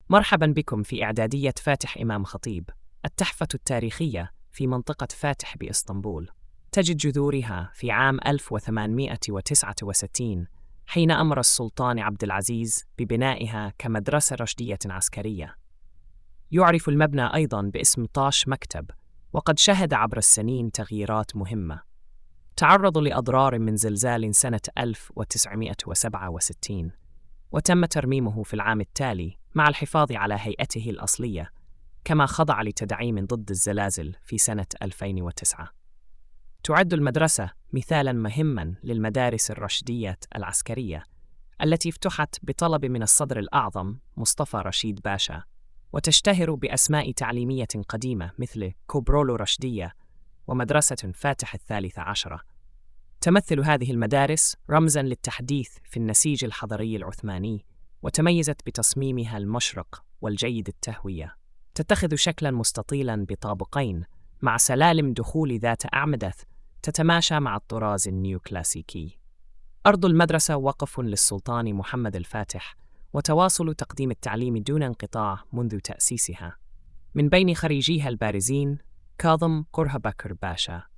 مرحبا بكم في إعدادية فاتح إمام خطيب، التحفة التاريخية في منطقة فاتح بإسطنبول. تجد جذورها في عام 1869 حين أمر السلطان عبد العزيز ببنائها كمدرسة رشدية عسكرية. يعرف المبنى أيضاً باسم طاش مكتب، وقد شهد عبر السنين تغييرات مهمة. تعرض لأضرار من زلزال سنة 1967، وتم ترميمه في العام التالي مع الحفاظ على هيئته الأصلية، كما خضع لتدعيم ضد الزلازل في سنة 2009. تعد المدرسة مثالاً مهماً للمدارس الرشدية العسكرية التي افتتحت بطلب من الصدر الأعظم مصطفى رشيد باشا، وتشتهر بأسماء تعليمية قديمة مثل كوبرولو رشدية ومدرسة فاتح الثالثة عشرة. تمثل هذه المدارس رمزاً للتحديث في النسيج الحضري العثماني، وتميزت بتصميمها المشرق والجيد التهوية. تتخذ شكلاً مستطيلاً بطابقين مع سلالم دخول ذات أعمدة تتماشى مع الطراز النيوكلاسيكي. أرض المدرسة وقف للسلطان محمد الفاتح، وتواصل تقديم التعليم دون انقطاع منذ تأسيسها. من بين خريجيها البارزين كاظم قرهبكر باشا،